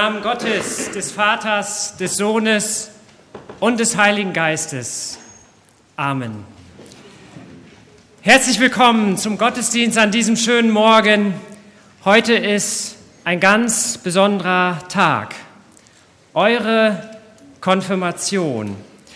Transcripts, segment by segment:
Namen Gottes, des Vaters, des Sohnes und des Heiligen Geistes. Amen. Herzlich willkommen zum Gottesdienst an diesem schönen Morgen. Heute ist ein ganz besonderer Tag, eure Konfirmation.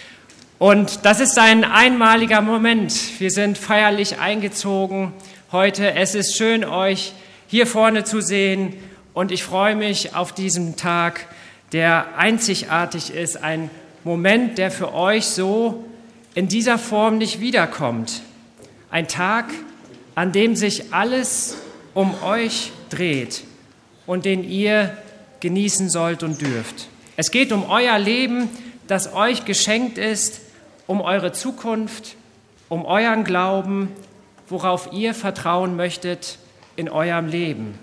Und das ist ein einmaliger Moment. Wir sind feierlich eingezogen heute. Es ist schön, euch hier vorne zu sehen. Und ich freue mich auf diesen Tag, der einzigartig ist. Ein Moment, der für euch so in dieser Form nicht wiederkommt. Ein Tag, an dem sich alles um euch dreht und den ihr genießen sollt und dürft. Es geht um euer Leben, das euch geschenkt ist, um eure Zukunft, um euren Glauben, worauf ihr vertrauen möchtet in eurem Leben.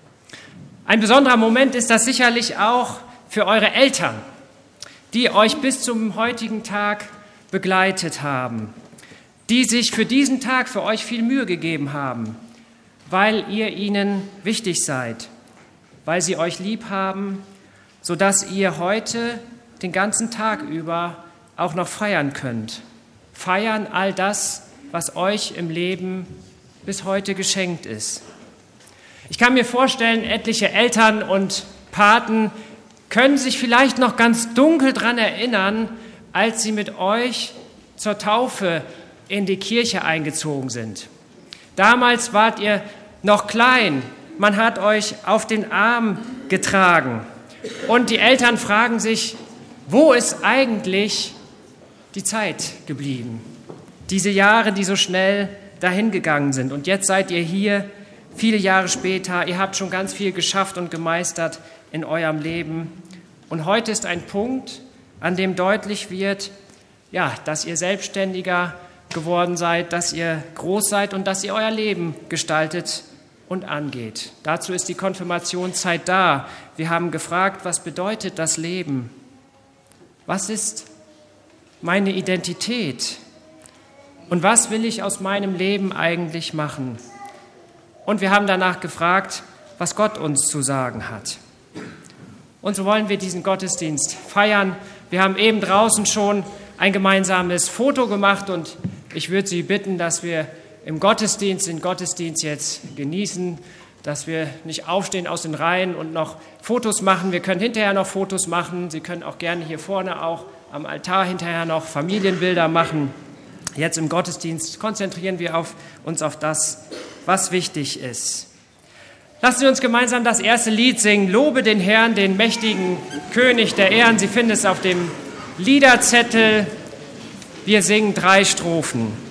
Ein besonderer Moment ist das sicherlich auch für eure Eltern, die euch bis zum heutigen Tag begleitet haben, die sich für diesen Tag für euch viel Mühe gegeben haben, weil ihr ihnen wichtig seid, weil sie euch lieb haben, sodass ihr heute den ganzen Tag über auch noch feiern könnt. Feiern all das, was euch im Leben bis heute geschenkt ist. Ich kann mir vorstellen, etliche Eltern und Paten können sich vielleicht noch ganz dunkel daran erinnern, als sie mit euch zur Taufe in die Kirche eingezogen sind. Damals wart ihr noch klein, man hat euch auf den Arm getragen und die Eltern fragen sich, wo ist eigentlich die Zeit geblieben? Diese Jahre, die so schnell dahingegangen sind. Und jetzt seid ihr hier, viele Jahre später, ihr habt schon ganz viel geschafft und gemeistert in eurem Leben. Und heute ist ein Punkt, an dem deutlich wird, ja, dass ihr selbstständiger geworden seid, dass ihr groß seid und dass ihr euer Leben gestaltet und angeht. Dazu ist die Konfirmationszeit da. Wir haben gefragt, was bedeutet das Leben? Was ist meine Identität? Und was will ich aus meinem Leben eigentlich machen? Und wir haben danach gefragt, was Gott uns zu sagen hat. Und so wollen wir diesen Gottesdienst feiern. Wir haben eben draußen schon ein gemeinsames Foto gemacht und ich würde Sie bitten, dass wir den Gottesdienst jetzt genießen, dass wir nicht aufstehen aus den Reihen und noch Fotos machen. Wir können hinterher noch Fotos machen. Sie können auch gerne hier vorne auch am Altar hinterher noch Familienbilder machen. Jetzt im Gottesdienst konzentrieren wir uns auf das, was wichtig ist. Lassen Sie uns gemeinsam das erste Lied singen. Lobe den Herrn, den mächtigen König der Ehren. Sie finden es auf dem Liederzettel. Wir singen 3 Strophen.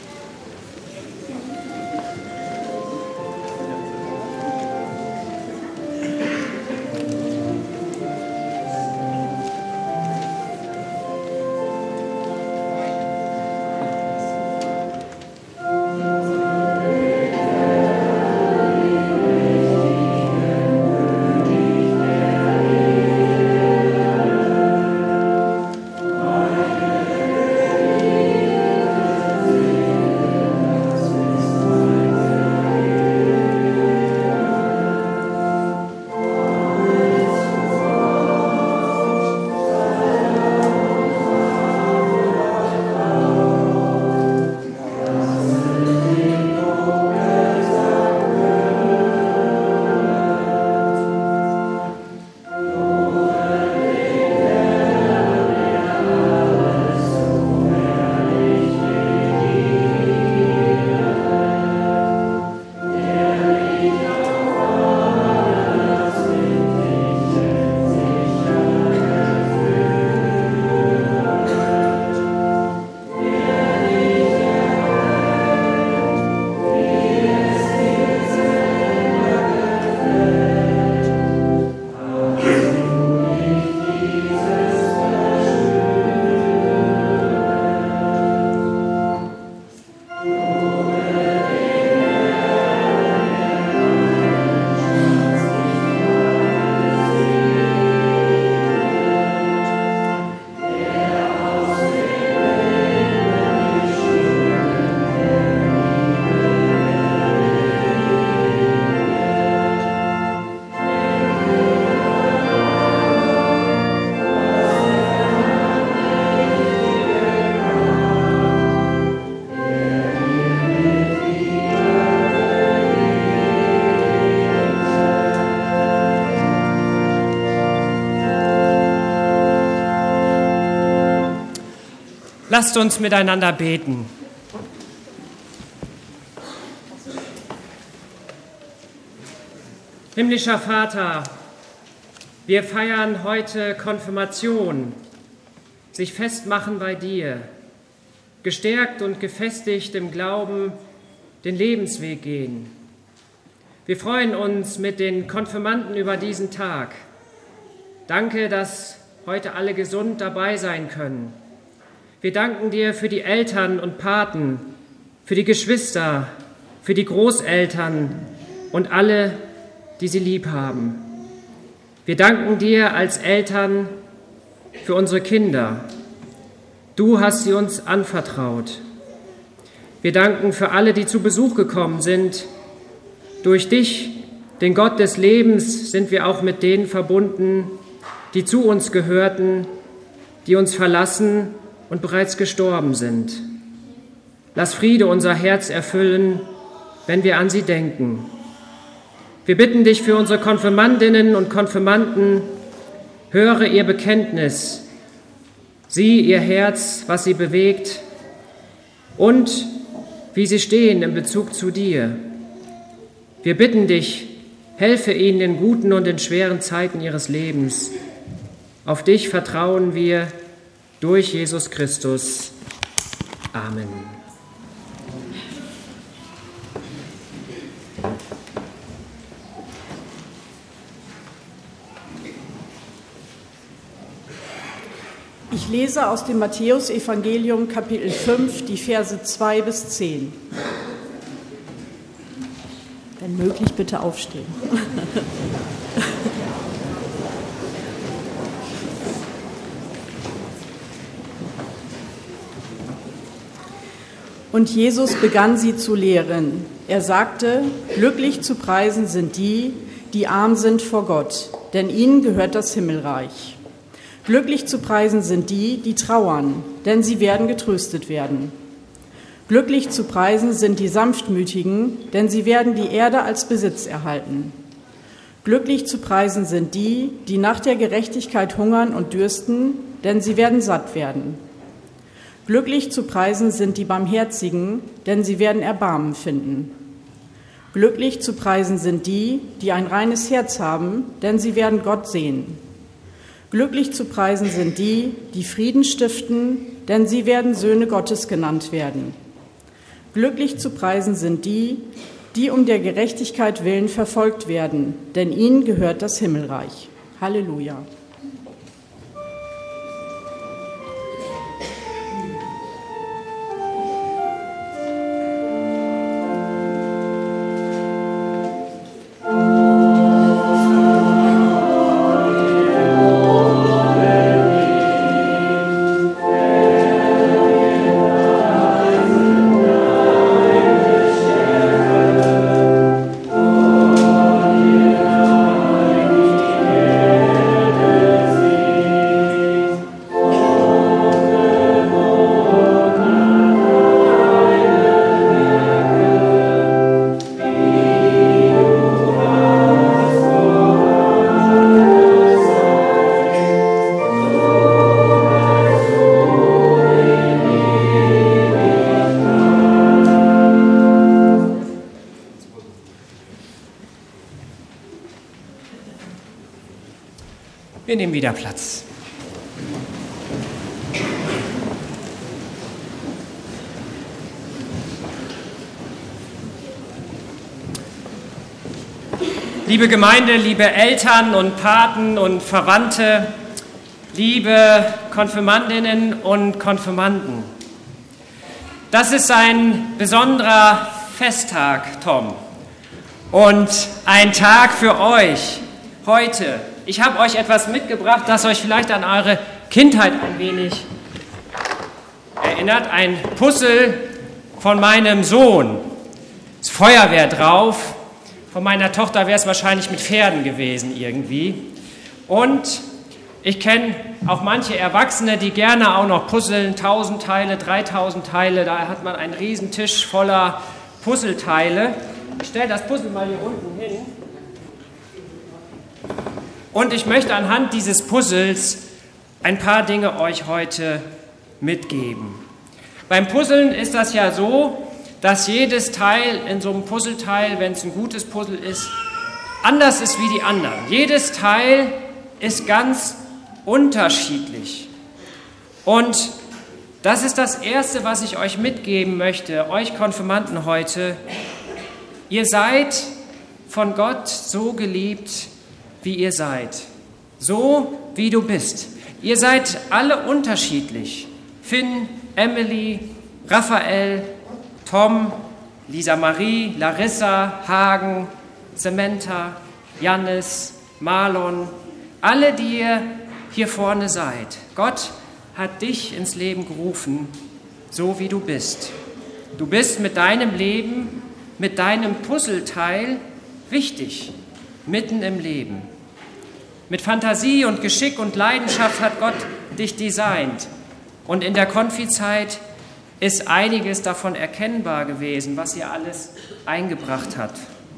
Lasst uns miteinander beten. Himmlischer Vater, wir feiern heute Konfirmation, sich festmachen bei dir, gestärkt und gefestigt im Glauben den Lebensweg gehen. Wir freuen uns mit den Konfirmanden über diesen Tag. Danke, dass heute alle gesund dabei sein können. Wir danken dir für die Eltern und Paten, für die Geschwister, für die Großeltern und alle, die sie lieb haben. Wir danken dir als Eltern für unsere Kinder. Du hast sie uns anvertraut. Wir danken für alle, die zu Besuch gekommen sind. Durch dich, den Gott des Lebens, sind wir auch mit denen verbunden, die zu uns gehörten, die uns verlassen und bereits gestorben sind. Lass Friede unser Herz erfüllen, wenn wir an sie denken. Wir bitten dich für unsere Konfirmandinnen und Konfirmanden, höre ihr Bekenntnis, sieh ihr Herz, was sie bewegt und wie sie stehen in Bezug zu dir. Wir bitten dich, helfe ihnen in guten und in schweren Zeiten ihres Lebens. Auf dich vertrauen wir durch Jesus Christus. Amen. Ich lese aus dem Matthäusevangelium Kapitel 5, die Verse 2 bis 10. Wenn möglich, bitte aufstehen. Und Jesus begann sie zu lehren. Er sagte, glücklich zu preisen sind die, die arm sind vor Gott, denn ihnen gehört das Himmelreich. Glücklich zu preisen sind die, die trauern, denn sie werden getröstet werden. Glücklich zu preisen sind die Sanftmütigen, denn sie werden die Erde als Besitz erhalten. Glücklich zu preisen sind die, die nach der Gerechtigkeit hungern und dürsten, denn sie werden satt werden. Glücklich zu preisen sind die Barmherzigen, denn sie werden Erbarmen finden. Glücklich zu preisen sind die, die ein reines Herz haben, denn sie werden Gott sehen. Glücklich zu preisen sind die, die Frieden stiften, denn sie werden Söhne Gottes genannt werden. Glücklich zu preisen sind die, die um der Gerechtigkeit willen verfolgt werden, denn ihnen gehört das Himmelreich. Halleluja. Wir nehmen wieder Platz. Liebe Gemeinde, liebe Eltern und Paten und Verwandte, liebe Konfirmandinnen und Konfirmanden. Das ist ein besonderer Festtag, Tom, und ein Tag für euch heute. Ich habe euch etwas mitgebracht, das euch vielleicht an eure Kindheit ein wenig erinnert. Ein Puzzle von meinem Sohn. Es ist Feuerwehr drauf. Von meiner Tochter wäre es wahrscheinlich mit Pferden gewesen irgendwie. Und ich kenne auch manche Erwachsene, die gerne auch noch puzzeln, 1000 Teile, 3000 Teile. Da hat man einen riesen Tisch voller Puzzleteile. Ich stelle das Puzzle mal hier unten hin. Und ich möchte anhand dieses Puzzles ein paar Dinge euch heute mitgeben. Beim Puzzeln ist das ja so, dass jedes Teil in so einem Puzzleteil, wenn es ein gutes Puzzle ist, anders ist wie die anderen. Jedes Teil ist ganz unterschiedlich. Und das ist das Erste, was ich euch mitgeben möchte, euch Konfirmanden heute. Ihr seid von Gott so geliebt, wie ihr seid. So, wie du bist. Ihr seid alle unterschiedlich. Finn, Emily, Raphael, Tom, Lisa Marie, Larissa, Hagen, Samantha, Jannis, Marlon, alle, die ihr hier vorne seid. Gott hat dich ins Leben gerufen, so wie du bist. Du bist mit deinem Leben, mit deinem Puzzleteil wichtig, mitten im Leben. Mit Fantasie und Geschick und Leidenschaft hat Gott dich designt. Und in der Konfizeit ist einiges davon erkennbar gewesen, was ihr alles eingebracht hat.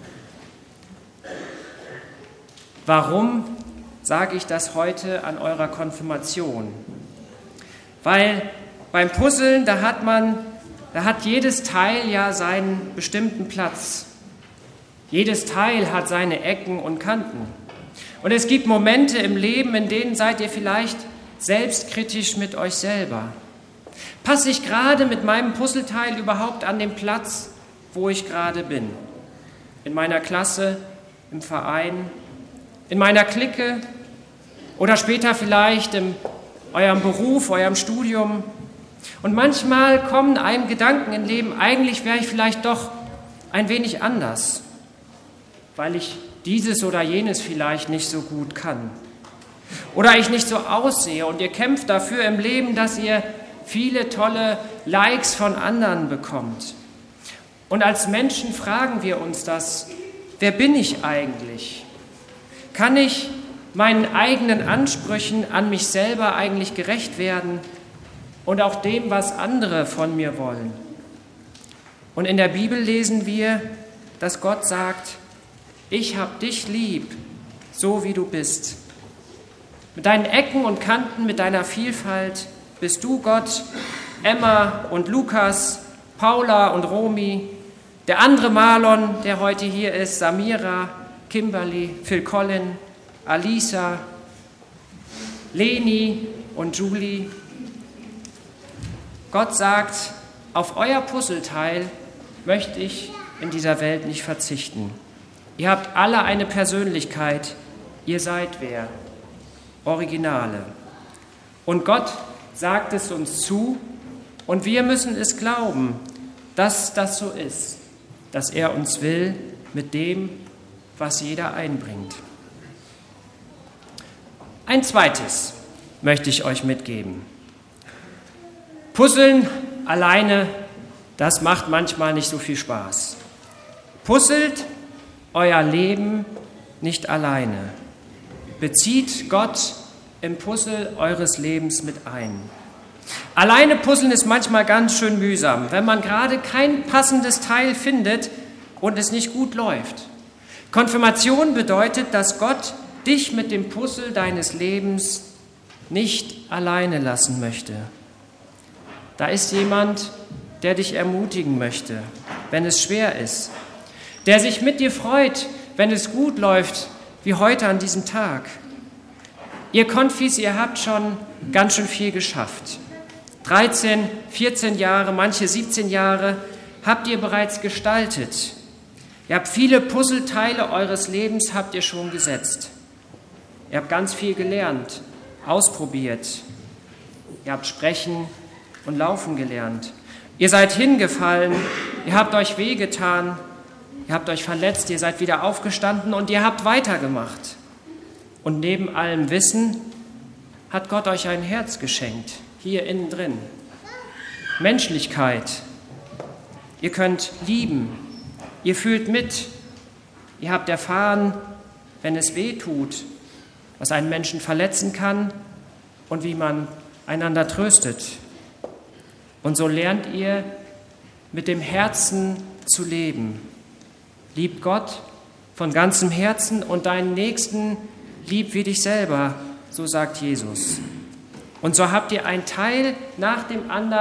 Warum sage ich das heute an eurer Konfirmation? Weil beim Puzzeln, da hat jedes Teil ja seinen bestimmten Platz. Jedes Teil hat seine Ecken und Kanten. Und es gibt Momente im Leben, in denen seid ihr vielleicht selbstkritisch mit euch selber. Passe ich gerade mit meinem Puzzleteil überhaupt an den Platz, wo ich gerade bin? In meiner Klasse, im Verein, in meiner Clique oder später vielleicht in eurem Beruf, eurem Studium. Und manchmal kommen einem Gedanken im Leben, eigentlich wäre ich vielleicht doch ein wenig anders, weil ich dieses oder jenes vielleicht nicht so gut kann. Oder ich nicht so aussehe und ihr kämpft dafür im Leben, dass ihr viele tolle Likes von anderen bekommt. Und als Menschen fragen wir uns das, wer bin ich eigentlich? Kann ich meinen eigenen Ansprüchen an mich selber eigentlich gerecht werden und auch dem, was andere von mir wollen? Und in der Bibel lesen wir, dass Gott sagt, ich habe dich lieb, so wie du bist. Mit deinen Ecken und Kanten, mit deiner Vielfalt bist du Gott, Emma und Lukas, Paula und Romy, der andere Marlon, der heute hier ist, Samira, Kimberly, Phil Collin, Alisa, Leni und Julie. Gott sagt, auf euer Puzzleteil möchte ich in dieser Welt nicht verzichten. Ihr habt alle eine Persönlichkeit, ihr seid wer? Originale. Und Gott sagt es uns zu und wir müssen es glauben, dass das so ist, dass er uns will mit dem, was jeder einbringt. Ein zweites möchte ich euch mitgeben. Puzzeln alleine, das macht manchmal nicht so viel Spaß. Puzzelt euer Leben nicht alleine. Bezieht Gott im Puzzle eures Lebens mit ein. Alleine puzzeln ist manchmal ganz schön mühsam, wenn man gerade kein passendes Teil findet und es nicht gut läuft. Konfirmation bedeutet, dass Gott dich mit dem Puzzle deines Lebens nicht alleine lassen möchte. Da ist jemand, der dich ermutigen möchte, wenn es schwer ist, der sich mit dir freut, wenn es gut läuft, wie heute an diesem Tag. Ihr Konfis, ihr habt schon ganz schön viel geschafft. 13, 14 Jahre, manche 17 Jahre habt ihr bereits gestaltet. Ihr habt viele Puzzleteile eures Lebens habt ihr schon gesetzt. Ihr habt ganz viel gelernt, ausprobiert. Ihr habt sprechen und laufen gelernt. Ihr seid hingefallen, ihr habt euch wehgetan, ihr habt euch verletzt, ihr seid wieder aufgestanden und ihr habt weitergemacht. Und neben allem Wissen hat Gott euch ein Herz geschenkt, hier innen drin. Menschlichkeit. Ihr könnt lieben, ihr fühlt mit, ihr habt erfahren, wenn es weh tut, was einen Menschen verletzen kann und wie man einander tröstet. Und so lernt ihr mit dem Herzen zu leben. Liebt Gott von ganzem Herzen und deinen Nächsten lieb wie dich selber, so sagt Jesus. Und so habt ihr ein Teil nach dem anderen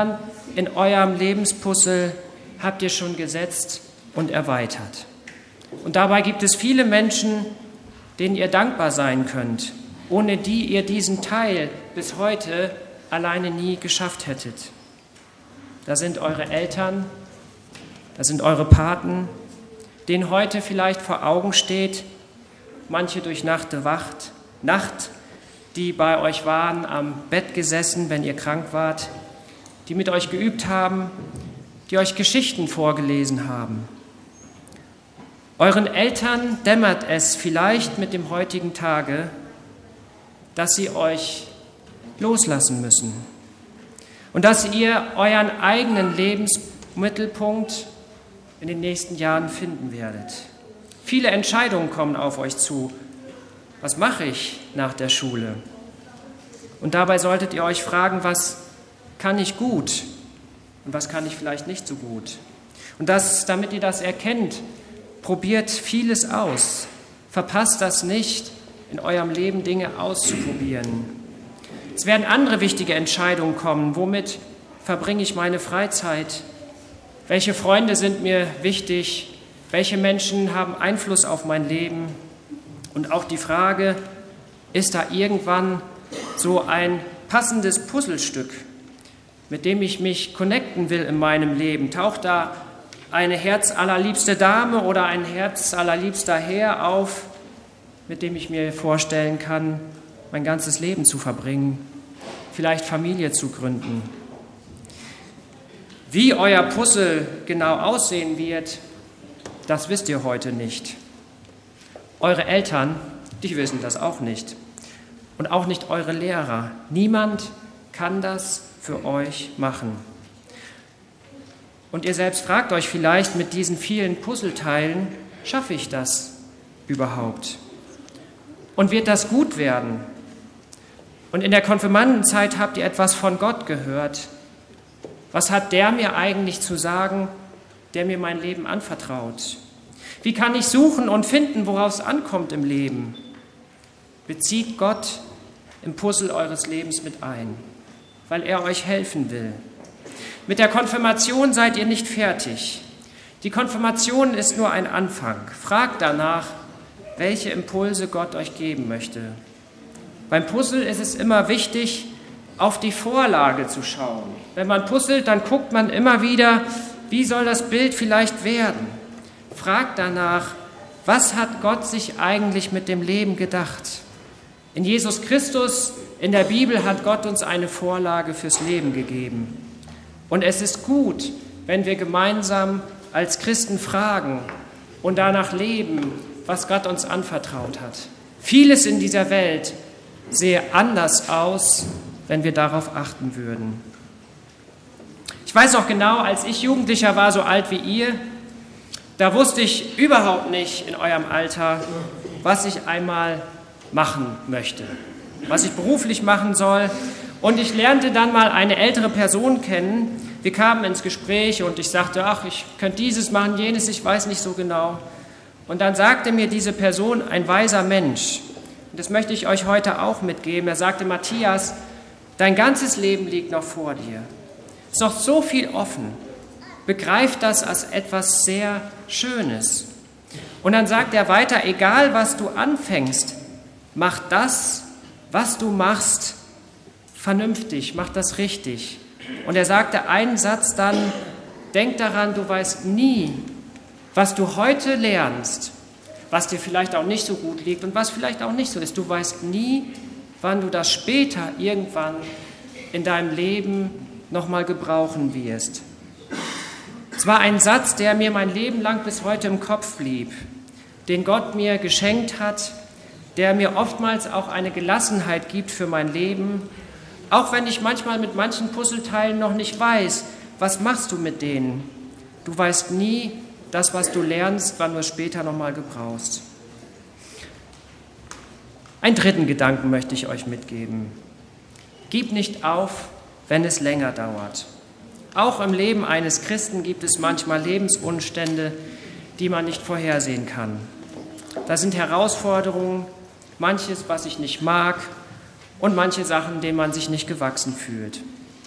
in eurem Lebenspuzzle habt ihr schon gesetzt und erweitert? Und dabei gibt es viele Menschen, denen ihr dankbar sein könnt, ohne die ihr diesen Teil bis heute alleine nie geschafft hättet. Da sind eure Eltern, da sind eure Paten, denen heute vielleicht vor Augen steht, manche durchnachte Nacht, die bei euch waren, am Bett gesessen, wenn ihr krank wart, die mit euch geübt haben, die euch Geschichten vorgelesen haben. Euren Eltern dämmert es vielleicht mit dem heutigen Tage, dass sie euch loslassen müssen und dass ihr euren eigenen Lebensmittelpunkt in den nächsten Jahren finden werdet. Viele Entscheidungen kommen auf euch zu. Was mache ich nach der Schule? Und dabei solltet ihr euch fragen, was kann ich gut und was kann ich vielleicht nicht so gut? Und damit ihr das erkennt, probiert vieles aus. Verpasst das nicht, in eurem Leben Dinge auszuprobieren. Es werden andere wichtige Entscheidungen kommen. Womit verbringe ich meine Freizeit? Welche Freunde sind mir wichtig? Welche Menschen haben Einfluss auf mein Leben? Und auch die Frage, ist da irgendwann so ein passendes Puzzlestück, mit dem ich mich connecten will in meinem Leben? Taucht da eine herzallerliebste Dame oder ein herzallerliebster Herr auf, mit dem ich mir vorstellen kann, mein ganzes Leben zu verbringen, vielleicht Familie zu gründen? Wie euer Puzzle genau aussehen wird, das wisst ihr heute nicht. Eure Eltern, die wissen das auch nicht. Und auch nicht eure Lehrer. Niemand kann das für euch machen. Und ihr selbst fragt euch vielleicht mit diesen vielen Puzzleteilen, schaffe ich das überhaupt? Und wird das gut werden? Und in der Konfirmandenzeit habt ihr etwas von Gott gehört. Was hat der mir eigentlich zu sagen, der mir mein Leben anvertraut? Wie kann ich suchen und finden, worauf es ankommt im Leben? Bezieht Gott im Puzzle eures Lebens mit ein, weil er euch helfen will. Mit der Konfirmation seid ihr nicht fertig. Die Konfirmation ist nur ein Anfang. Fragt danach, welche Impulse Gott euch geben möchte. Beim Puzzle ist es immer wichtig, auf die Vorlage zu schauen. Wenn man puzzelt, dann guckt man immer wieder, wie soll das Bild vielleicht werden? Fragt danach, was hat Gott sich eigentlich mit dem Leben gedacht? In Jesus Christus, in der Bibel, hat Gott uns eine Vorlage fürs Leben gegeben. Und es ist gut, wenn wir gemeinsam als Christen fragen und danach leben, was Gott uns anvertraut hat. Vieles in dieser Welt sehe anders aus, wenn wir darauf achten würden. Ich weiß noch genau, als ich Jugendlicher war, so alt wie ihr, da wusste ich überhaupt nicht in eurem Alter, was ich einmal machen möchte, was ich beruflich machen soll. Und ich lernte dann mal eine ältere Person kennen. Wir kamen ins Gespräch und ich sagte, ach, ich könnte dieses machen, jenes, ich weiß nicht so genau. Und dann sagte mir diese Person, ein weiser Mensch, und das möchte ich euch heute auch mitgeben, er sagte, Matthias, dein ganzes Leben liegt noch vor dir. Es ist noch so viel offen. Begreif das als etwas sehr Schönes. Und dann sagt er weiter, egal was du anfängst, mach das, was du machst, vernünftig, mach das richtig. Und er sagte einen Satz dann, denk daran, du weißt nie, was du heute lernst, was dir vielleicht auch nicht so gut liegt und was vielleicht auch nicht so ist. Du weißt nie, wann du das später irgendwann in deinem Leben nochmal gebrauchen wirst. Es war ein Satz, der mir mein Leben lang bis heute im Kopf blieb, den Gott mir geschenkt hat, der mir oftmals auch eine Gelassenheit gibt für mein Leben, auch wenn ich manchmal mit manchen Puzzleteilen noch nicht weiß, was machst du mit denen? Du weißt nie, das, was du lernst, wann du es später nochmal gebrauchst. Einen dritten Gedanken möchte ich euch mitgeben. Gib nicht auf, wenn es länger dauert. Auch im Leben eines Christen gibt es manchmal Lebensumstände, die man nicht vorhersehen kann. Da sind Herausforderungen, manches, was ich nicht mag und manche Sachen, denen man sich nicht gewachsen fühlt.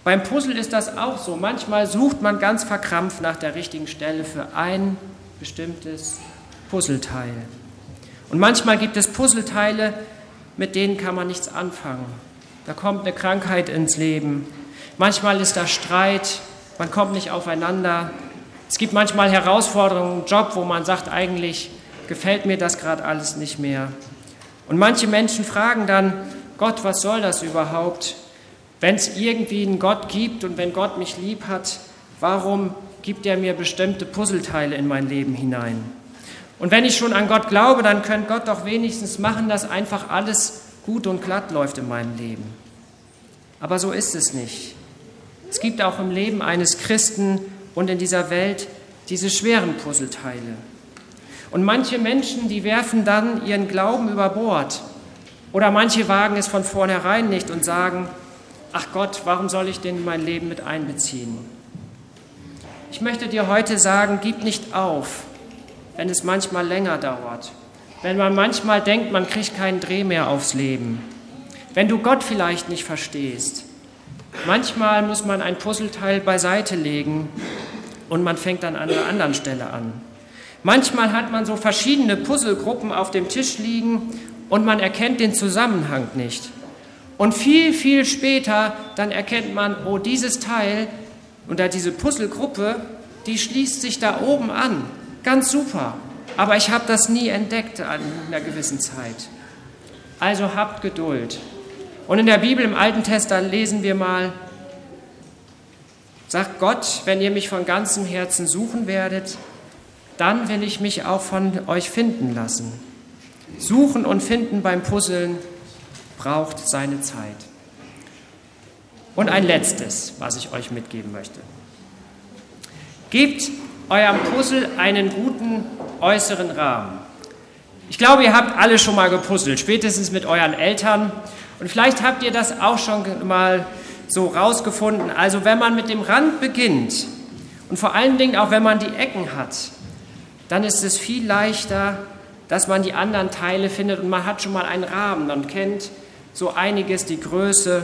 Beim Puzzle ist das auch so. Manchmal sucht man ganz verkrampft nach der richtigen Stelle für ein bestimmtes Puzzleteil. Und manchmal gibt es Puzzleteile, mit denen kann man nichts anfangen. Da kommt eine Krankheit ins Leben. Manchmal ist da Streit, man kommt nicht aufeinander. Es gibt manchmal Herausforderungen im Job, wo man sagt, eigentlich gefällt mir das gerade alles nicht mehr. Und manche Menschen fragen dann, Gott, was soll das überhaupt? Wenn es irgendwie einen Gott gibt und wenn Gott mich lieb hat, warum gibt er mir bestimmte Puzzleteile in mein Leben hinein? Und wenn ich schon an Gott glaube, dann könnte Gott doch wenigstens machen, dass einfach alles gut und glatt läuft in meinem Leben. Aber so ist es nicht. Es gibt auch im Leben eines Christen und in dieser Welt diese schweren Puzzleteile. Und manche Menschen, die werfen dann ihren Glauben über Bord. Oder manche wagen es von vornherein nicht und sagen, ach Gott, warum soll ich denn in mein Leben mit einbeziehen? Ich möchte dir heute sagen, gib nicht auf, wenn es manchmal länger dauert. Wenn man manchmal denkt, man kriegt keinen Dreh mehr aufs Leben. Wenn du Gott vielleicht nicht verstehst. Manchmal muss man ein Puzzleteil beiseite legen und man fängt dann an einer anderen Stelle an. Manchmal hat man so verschiedene Puzzlegruppen auf dem Tisch liegen und man erkennt den Zusammenhang nicht. Und viel, viel später, dann erkennt man, oh, dieses Teil oder diese Puzzlegruppe, die schließt sich da oben an. Ganz super. Aber ich habe das nie entdeckt an einer gewissen Zeit. Also habt Geduld. Und in der Bibel im Alten Testament lesen wir mal, sagt Gott, wenn ihr mich von ganzem Herzen suchen werdet, dann will ich mich auch von euch finden lassen. Suchen und finden beim Puzzeln braucht seine Zeit. Und ein letztes, was ich euch mitgeben möchte. Gebt eurem Puzzle einen guten äußeren Rahmen. Ich glaube, ihr habt alle schon mal gepuzzelt, spätestens mit euren Eltern. Und vielleicht habt ihr das auch schon mal so rausgefunden. Also wenn man mit dem Rand beginnt und vor allen Dingen auch wenn man die Ecken hat, dann ist es viel leichter, dass man die anderen Teile findet und man hat schon mal einen Rahmen und kennt so einiges, die Größe.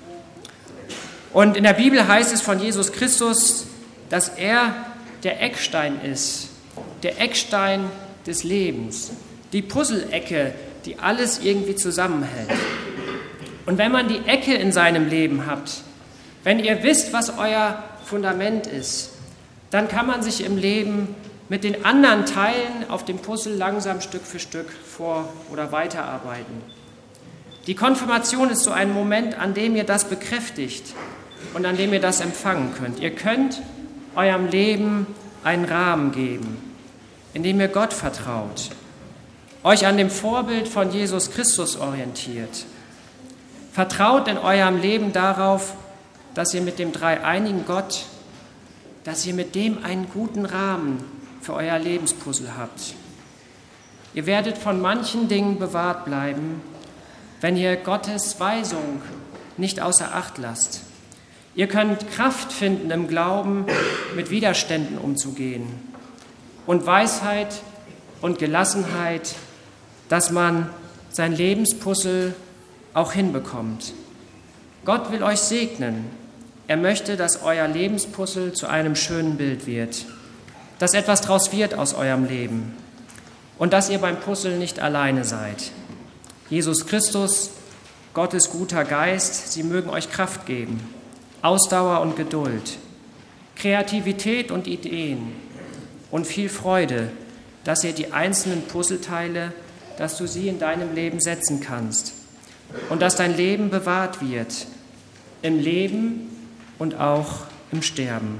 Und in der Bibel heißt es von Jesus Christus, dass er der Eckstein ist, der Eckstein des Lebens, die Puzzle-Ecke, die alles irgendwie zusammenhält. Und wenn man die Ecke in seinem Leben hat, wenn ihr wisst, was euer Fundament ist, dann kann man sich im Leben mit den anderen Teilen auf dem Puzzle langsam Stück für Stück vor- oder weiterarbeiten. Die Konfirmation ist so ein Moment, an dem ihr das bekräftigt und an dem ihr das empfangen könnt. Ihr könnt eurem Leben einen Rahmen geben, in dem ihr Gott vertraut, euch an dem Vorbild von Jesus Christus orientiert. Vertraut in eurem Leben darauf, dass ihr mit dem dreieinigen Gott, dass ihr mit dem einen guten Rahmen für euer Lebenspuzzle habt. Ihr werdet von manchen Dingen bewahrt bleiben, wenn ihr Gottes Weisung nicht außer Acht lasst. Ihr könnt Kraft finden im Glauben, mit Widerständen umzugehen und Weisheit und Gelassenheit, dass man sein Lebenspuzzle auch hinbekommt. Gott will euch segnen. Er möchte, dass euer Lebenspuzzle zu einem schönen Bild wird, dass etwas draus wird aus eurem Leben und dass ihr beim Puzzle nicht alleine seid. Jesus Christus, Gottes guter Geist, sie mögen euch Kraft geben, Ausdauer und Geduld, Kreativität und Ideen und viel Freude, dass ihr die einzelnen Puzzleteile, dass du sie in deinem Leben setzen kannst und dass dein Leben bewahrt wird, im Leben und auch im Sterben.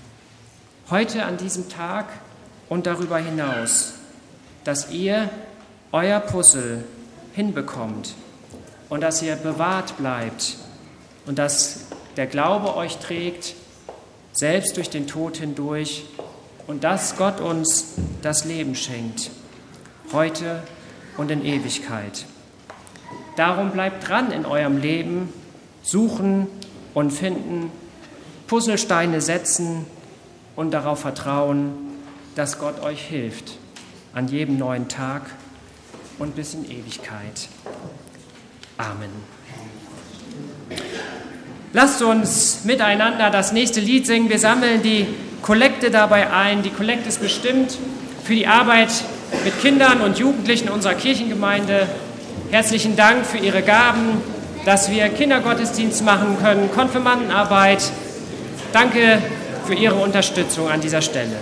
Heute an diesem Tag und darüber hinaus, dass ihr euer Puzzle hinbekommt und dass ihr bewahrt bleibt und dass der Glaube euch trägt, selbst durch den Tod hindurch und dass Gott uns das Leben schenkt, heute und in Ewigkeit. Darum bleibt dran in eurem Leben, suchen und finden, Puzzlesteine setzen und darauf vertrauen, dass Gott euch hilft an jedem neuen Tag und bis in Ewigkeit. Amen. Lasst uns miteinander das nächste Lied singen. Wir sammeln die Kollekte dabei ein. Die Kollekte ist bestimmt für die Arbeit mit Kindern und Jugendlichen unserer Kirchengemeinde. Herzlichen Dank für Ihre Gaben, dass wir Kindergottesdienst machen können, Konfirmandenarbeit. Danke für Ihre Unterstützung an dieser Stelle.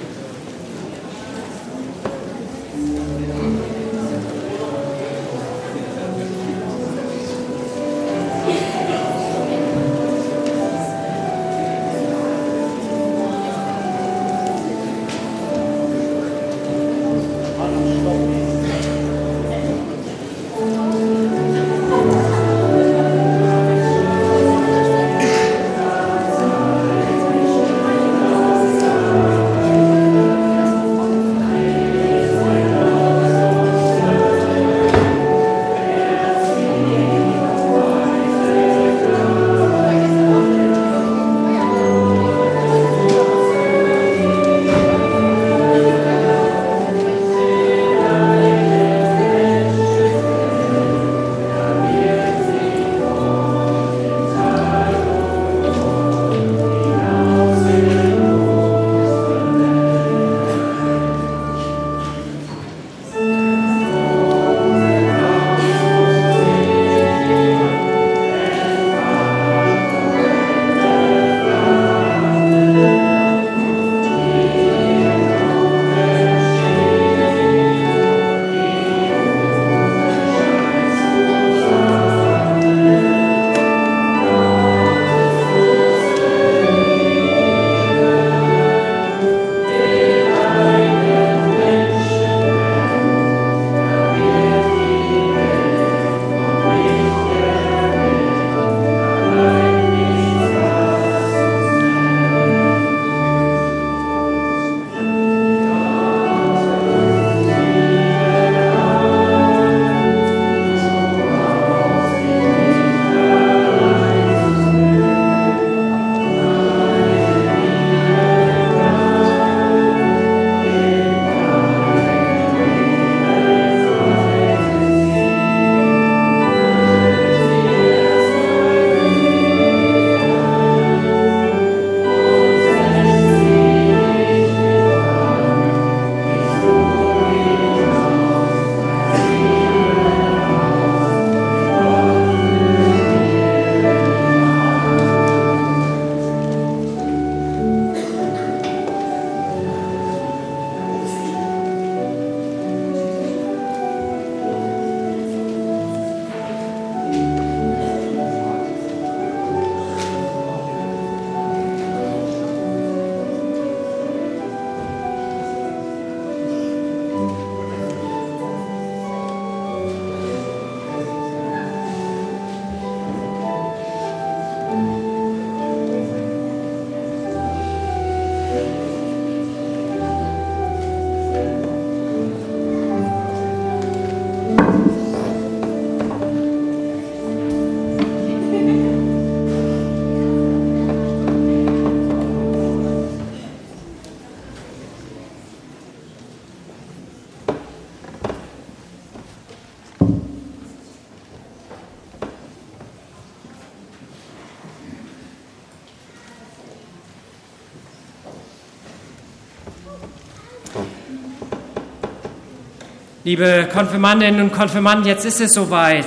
Liebe Konfirmandinnen und Konfirmanden, jetzt ist es soweit.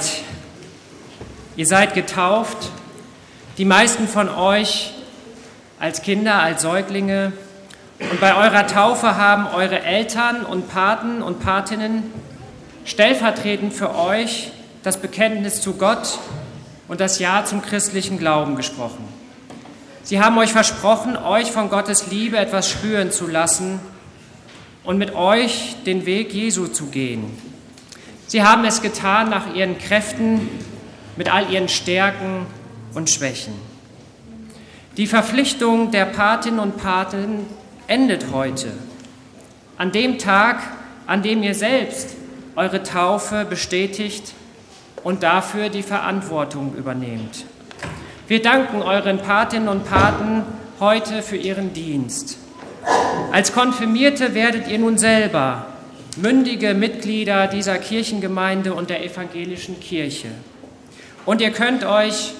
Ihr seid getauft, die meisten von euch als Kinder, als Säuglinge. Und bei eurer Taufe haben eure Eltern und Paten und Patinnen stellvertretend für euch das Bekenntnis zu Gott und das Ja zum christlichen Glauben gesprochen. Sie haben euch versprochen, euch von Gottes Liebe etwas spüren zu lassen und mit euch den Weg Jesu zu gehen. Sie haben es getan nach ihren Kräften, mit all ihren Stärken und Schwächen. Die Verpflichtung der Patinnen und Paten endet heute, an dem Tag, an dem ihr selbst eure Taufe bestätigt und dafür die Verantwortung übernehmt. Wir danken euren Patinnen und Paten heute für ihren Dienst. Als Konfirmierte werdet ihr nun selber mündige Mitglieder dieser Kirchengemeinde und der evangelischen Kirche. Und ihr könnt euch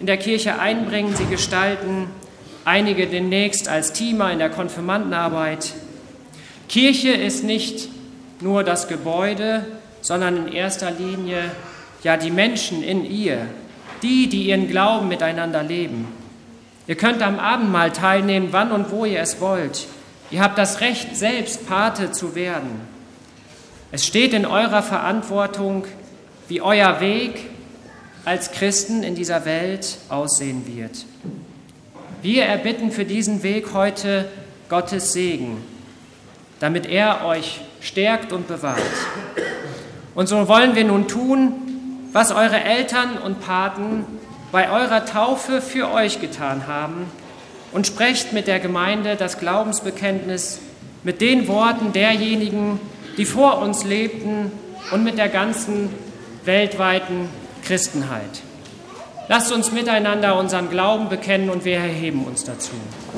in der Kirche einbringen, sie gestalten, einige demnächst als Teamer in der Konfirmandenarbeit. Kirche ist nicht nur das Gebäude, sondern in erster Linie ja die Menschen in ihr, die ihren Glauben miteinander leben. Ihr könnt am Abendmahl teilnehmen, wann und wo ihr es wollt. Ihr habt das Recht, selbst Pate zu werden. Es steht in eurer Verantwortung, wie euer Weg als Christen in dieser Welt aussehen wird. Wir erbitten für diesen Weg heute Gottes Segen, damit er euch stärkt und bewahrt. Und so wollen wir nun tun, was eure Eltern und Paten bei eurer Taufe für euch getan haben, und sprecht mit der Gemeinde das Glaubensbekenntnis mit den Worten derjenigen, die vor uns lebten, und mit der ganzen weltweiten Christenheit. Lasst uns miteinander unseren Glauben bekennen und wir erheben uns dazu.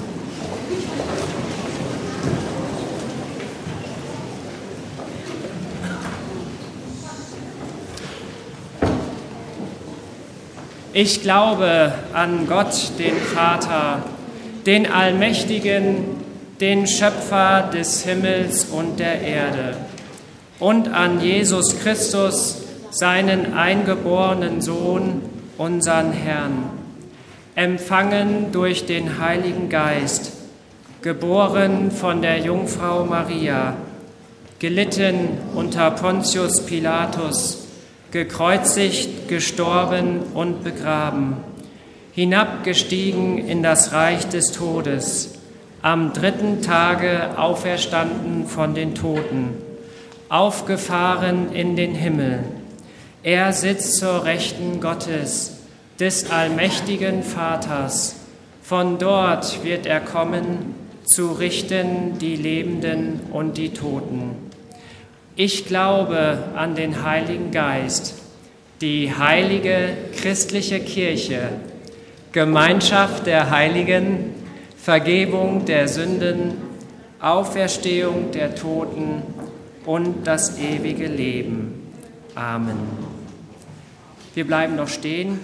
Ich glaube an Gott, den Vater, den Allmächtigen, den Schöpfer des Himmels und der Erde, und an Jesus Christus, seinen eingeborenen Sohn, unseren Herrn, empfangen durch den Heiligen Geist, geboren von der Jungfrau Maria, gelitten unter Pontius Pilatus, gekreuzigt, gestorben und begraben, hinabgestiegen in das Reich des Todes, am 3. Tage auferstanden von den Toten, aufgefahren in den Himmel. Er sitzt zur Rechten Gottes, des allmächtigen Vaters. Von dort wird er kommen, zu richten die Lebenden und die Toten. Ich glaube an den Heiligen Geist, die heilige christliche Kirche, Gemeinschaft der Heiligen, Vergebung der Sünden, Auferstehung der Toten und das ewige Leben. Amen. Wir bleiben noch stehen.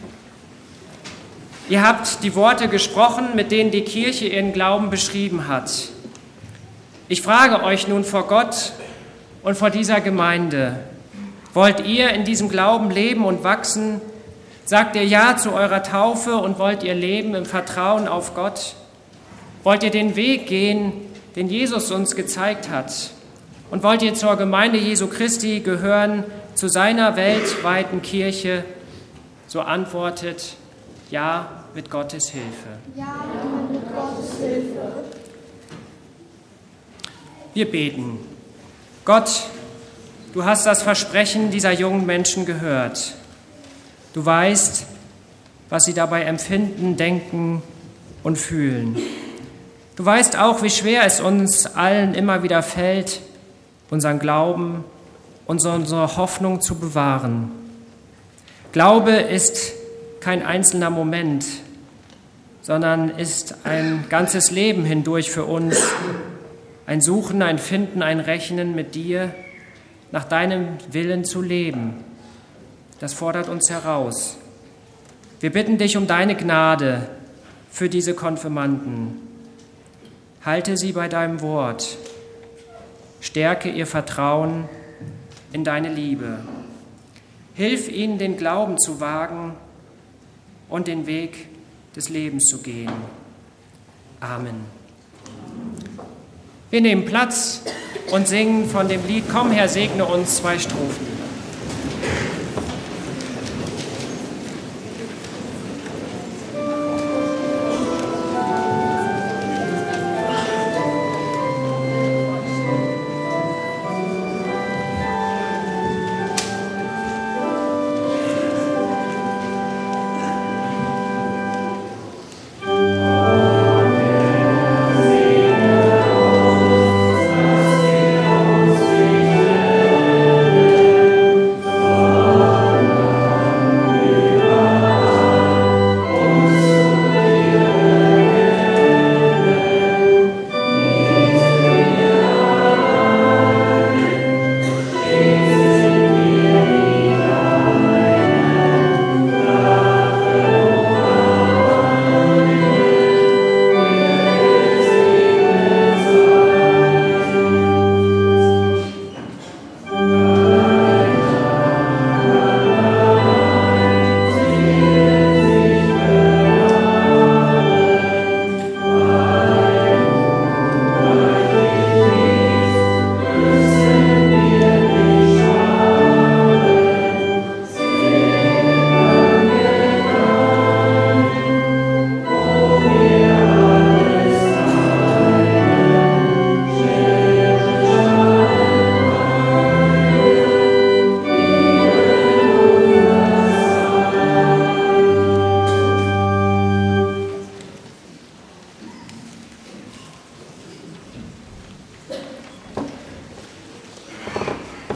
Ihr habt die Worte gesprochen, mit denen die Kirche ihren Glauben beschrieben hat. Ich frage euch nun vor Gott und vor dieser Gemeinde: Wollt ihr in diesem Glauben leben und wachsen? Sagt ihr Ja zu eurer Taufe und wollt ihr leben im Vertrauen auf Gott? Wollt ihr den Weg gehen, den Jesus uns gezeigt hat? Und wollt ihr zur Gemeinde Jesu Christi gehören, zu seiner weltweiten Kirche? So antwortet: Ja, mit Gottes Hilfe. Ja, mit Gottes Hilfe. Wir beten. Gott, du hast das Versprechen dieser jungen Menschen gehört. Du weißt, was sie dabei empfinden, denken und fühlen. Du weißt auch, wie schwer es uns allen immer wieder fällt, unseren Glauben und unsere Hoffnung zu bewahren. Glaube ist kein einzelner Moment, sondern ist ein ganzes Leben hindurch für uns. Ein Suchen, ein Finden, ein Rechnen mit dir, nach deinem Willen zu leben. Das fordert uns heraus. Wir bitten dich um deine Gnade für diese Konfirmanden. Halte sie bei deinem Wort. Stärke ihr Vertrauen in deine Liebe. Hilf ihnen, den Glauben zu wagen und den Weg des Lebens zu gehen. Amen. Wir nehmen Platz und singen von dem Lied Komm, Herr, segne uns 2 Strophen.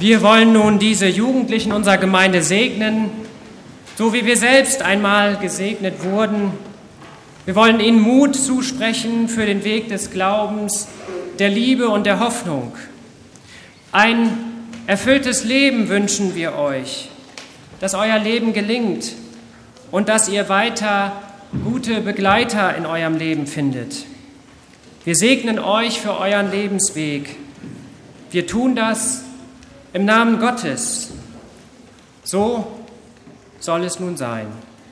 Wir wollen nun diese Jugendlichen unserer Gemeinde segnen, so wie wir selbst einmal gesegnet wurden. Wir wollen ihnen Mut zusprechen für den Weg des Glaubens, der Liebe und der Hoffnung. Ein erfülltes Leben wünschen wir euch, dass euer Leben gelingt und dass ihr weiter gute Begleiter in eurem Leben findet. Wir segnen euch für euren Lebensweg. Wir tun das im Namen Gottes. So soll es nun sein.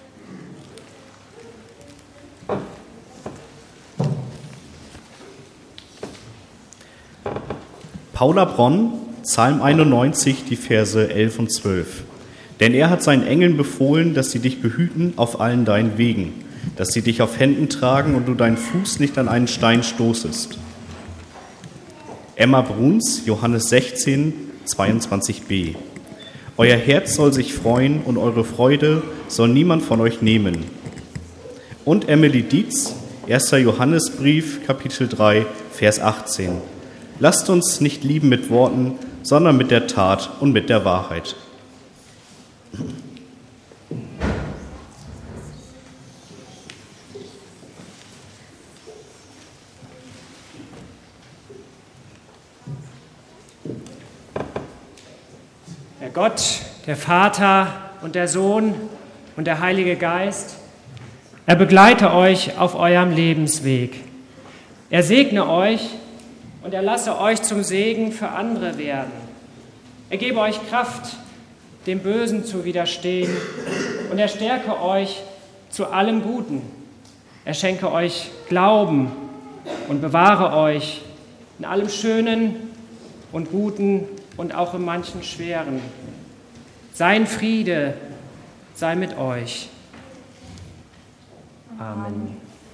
Paula Bronn, Psalm 91, die Verse 11 und 12. Denn er hat seinen Engeln befohlen, dass sie dich behüten auf allen deinen Wegen, dass sie dich auf Händen tragen und du deinen Fuß nicht an einen Stein stoßest. Emma Bruns, Johannes 16, 22b. Euer Herz soll sich freuen und eure Freude soll niemand von euch nehmen. Und Emily Dietz, 1. Johannesbrief, Kapitel 3, Vers 18. Lasst uns nicht lieben mit Worten, sondern mit der Tat und mit der Wahrheit. Der Gott, der Vater und der Sohn und der Heilige Geist, er begleite euch auf eurem Lebensweg. Er segne euch und er lasse euch zum Segen für andere werden. Er gebe euch Kraft, dem Bösen zu widerstehen, und er stärke euch zu allem Guten. Er schenke euch Glauben und bewahre euch in allem Schönen und Guten und auch in manchen Schweren. Sein Friede sei mit euch. Amen.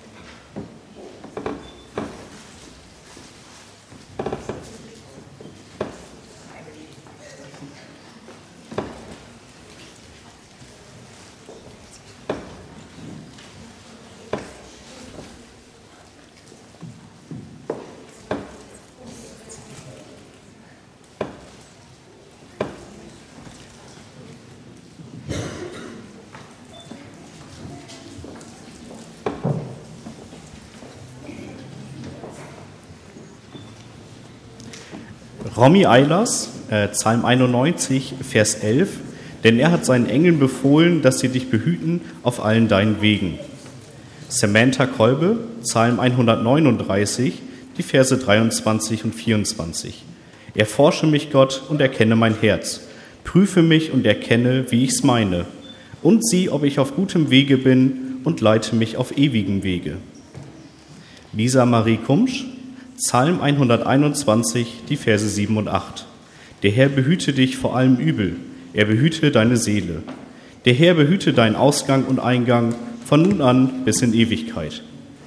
Romy Eilers, Psalm 91, Vers 11. Denn er hat seinen Engeln befohlen, dass sie dich behüten auf allen deinen Wegen. Samantha Kolbe, Psalm 139, die Verse 23 und 24. Erforsche mich, Gott, und erkenne mein Herz. Prüfe mich und erkenne, wie ich's meine. Und sieh, ob ich auf gutem Wege bin, und leite mich auf ewigem Wege. Lisa Marie Kumsch, Psalm 121, die Verse 7 und 8. Der Herr behüte dich vor allem Übel, er behüte deine Seele. Der Herr behüte deinen Ausgang und Eingang von nun an bis in Ewigkeit.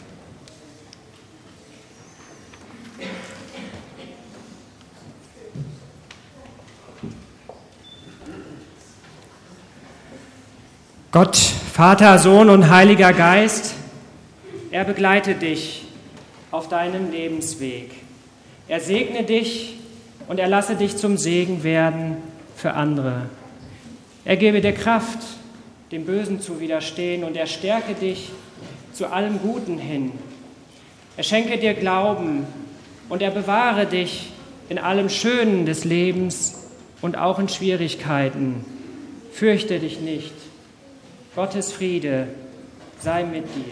Gott, Vater, Sohn und Heiliger Geist, er begleite dich auf deinem Lebensweg. Er segne dich und er lasse dich zum Segen werden für andere. Er gebe dir Kraft, dem Bösen zu widerstehen, und er stärke dich zu allem Guten hin. Er schenke dir Glauben und er bewahre dich in allem Schönen des Lebens und auch in Schwierigkeiten. Fürchte dich nicht. Gottes Friede sei mit dir.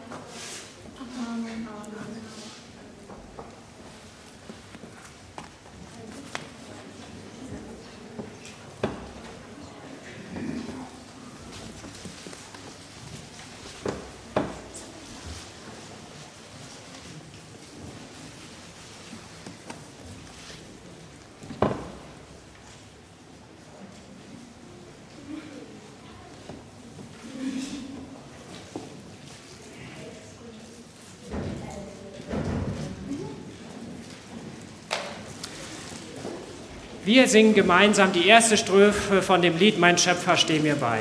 Wir singen gemeinsam die erste Strophe von dem Lied Mein Schöpfer, steh mir bei.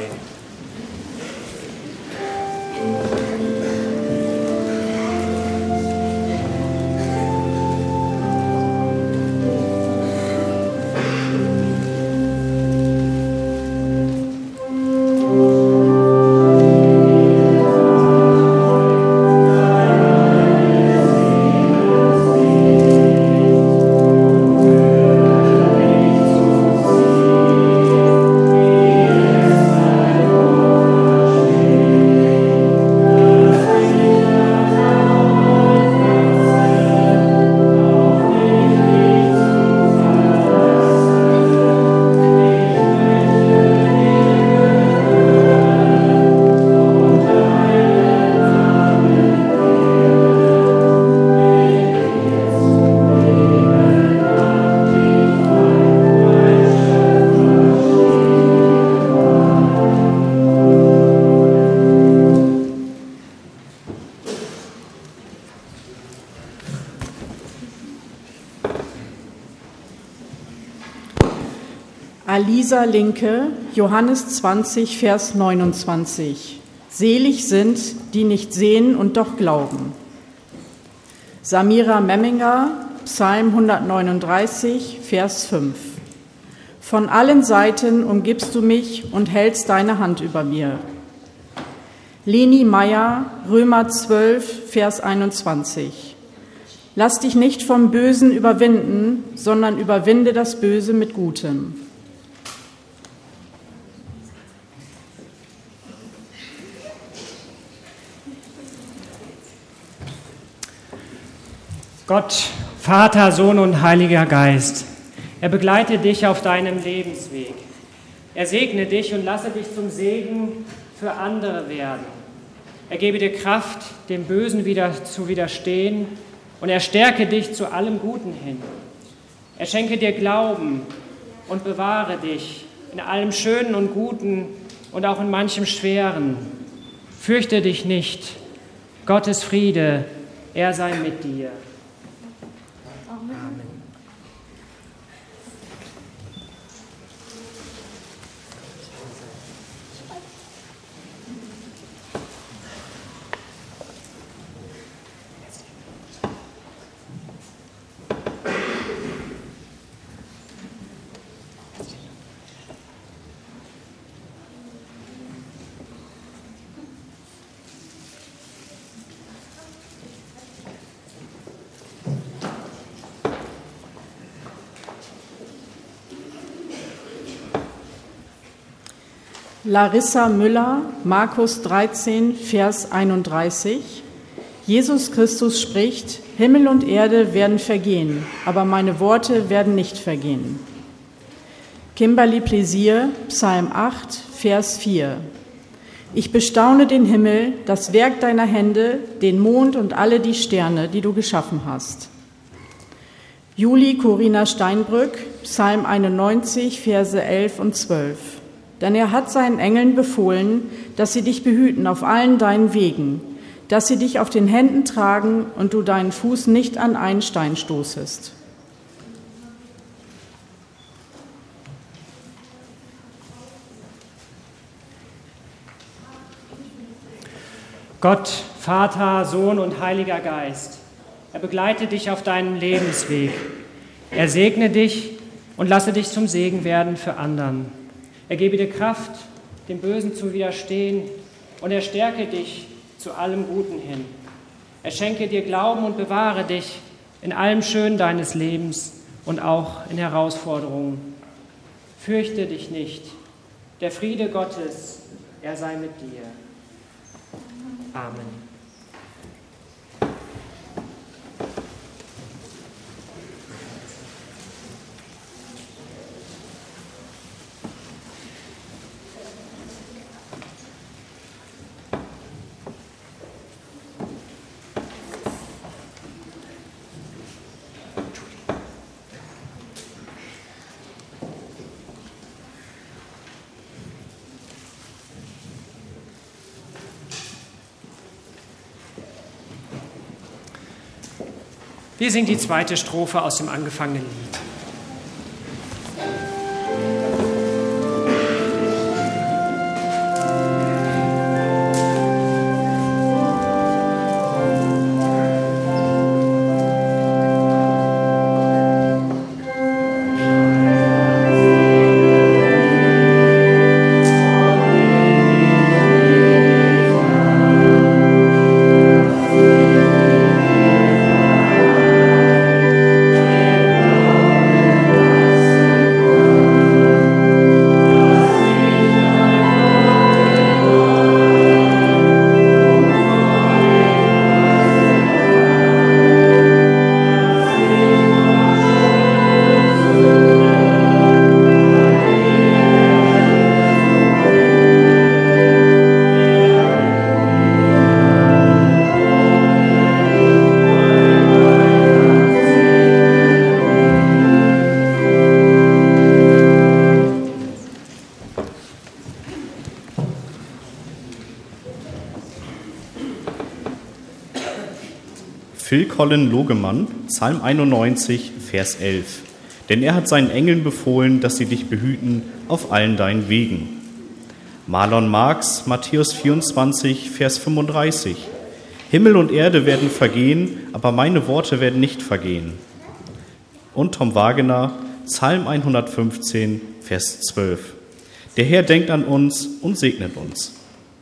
Alisa Linke, Johannes 20, Vers 29. Selig sind, die nicht sehen und doch glauben. Samira Memminger, Psalm 139, Vers 5. Von allen Seiten umgibst du mich und hältst deine Hand über mir. Leni Meyer, Römer 12, Vers 21. Lass dich nicht vom Bösen überwinden, sondern überwinde das Böse mit Gutem. Gott, Vater, Sohn und Heiliger Geist, er begleite dich auf deinem Lebensweg. Er segne dich und lasse dich zum Segen für andere werden. Er gebe dir Kraft, dem Bösen zu widerstehen, und er stärke dich zu allem Guten hin. Er schenke dir Glauben und bewahre dich in allem Schönen und Guten und auch in manchem Schweren. Fürchte dich nicht. Gottes Friede, er sei mit dir. Amen. Larissa Müller, Markus 13, Vers 31. Jesus Christus spricht, Himmel und Erde werden vergehen, aber meine Worte werden nicht vergehen. Kimberly Pläsier, Psalm 8, Vers 4. Ich bestaune den Himmel, das Werk deiner Hände, den Mond und alle die Sterne, die du geschaffen hast. Julie Corina Steinbrück, Psalm 91, Verse 11 und 12. Denn er hat seinen Engeln befohlen, dass sie dich behüten auf allen deinen Wegen, dass sie dich auf den Händen tragen und du deinen Fuß nicht an einen Stein stoßest. Gott, Vater, Sohn und Heiliger Geist, er begleite dich auf deinem Lebensweg. Er segne dich und lasse dich zum Segen werden für anderen. Er gebe dir Kraft, dem Bösen zu widerstehen, und er stärke dich zu allem Guten hin. Er schenke dir Glauben und bewahre dich in allem Schönen deines Lebens und auch in Herausforderungen. Fürchte dich nicht. Der Friede Gottes, er sei mit dir. Amen. Wir singen die zweite Strophe aus dem angefangenen Lied. Phil Colin Logemann, Psalm 91, Vers 11. Denn er hat seinen Engeln befohlen, dass sie dich behüten auf allen deinen Wegen. Marlon Marx, Matthäus 24, Vers 35. Himmel und Erde werden vergehen, aber meine Worte werden nicht vergehen. Und Tom Wagener, Psalm 115, Vers 12. Der Herr denkt an uns und segnet uns.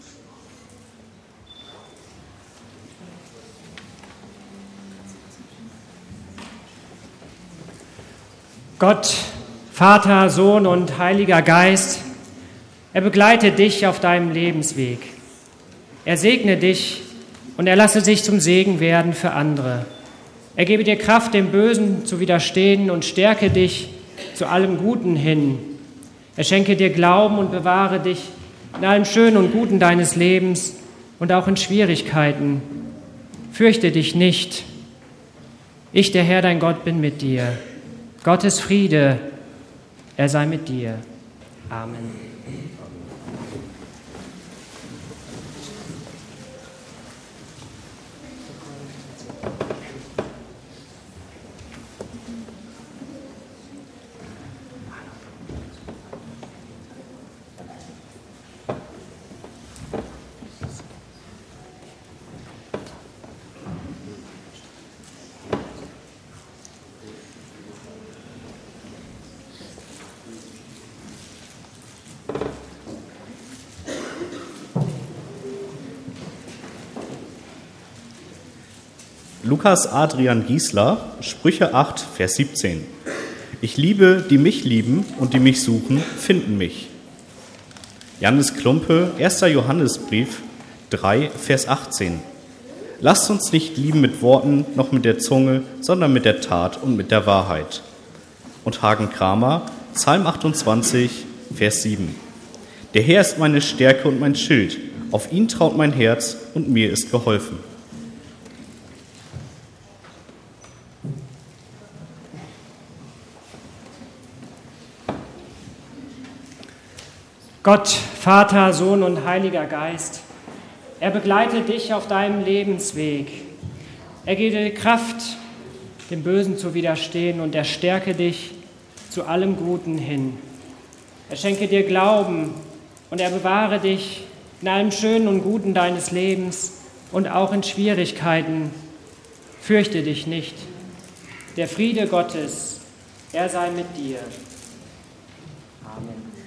Gott, Vater, Sohn und Heiliger Geist, er begleitet dich auf deinem Lebensweg. Er segne dich und er lasse sich zum Segen werden für andere. Er gebe dir Kraft, dem Bösen zu widerstehen und stärke dich zu allem Guten hin. Er schenke dir Glauben und bewahre dich in allem Schönen und Guten deines Lebens und auch in Schwierigkeiten. Fürchte dich nicht. Ich, der Herr, dein Gott, bin mit dir. Gottes Friede, er sei mit dir. Amen. Lukas Adrian Giesler, Sprüche 8, Vers 17. Ich liebe, die mich lieben und die mich suchen, finden mich. Jannis Klumpe, 1. Johannesbrief 3, Vers 18. Lasst uns nicht lieben mit Worten noch mit der Zunge, sondern mit der Tat und mit der Wahrheit. Und Hagen Kramer, Psalm 28, Vers 7. Der Herr ist meine Stärke und mein Schild. Auf ihn traut mein Herz und mir ist geholfen. Gott, Vater, Sohn und Heiliger Geist, er begleitet dich auf deinem Lebensweg. Er gibt dir Kraft, dem Bösen zu widerstehen und er stärke dich zu allem Guten hin. Er schenke dir Glauben und er bewahre dich in allem Schönen und Guten deines Lebens und auch in Schwierigkeiten. Fürchte dich nicht. Der Friede Gottes, er sei mit dir. Amen.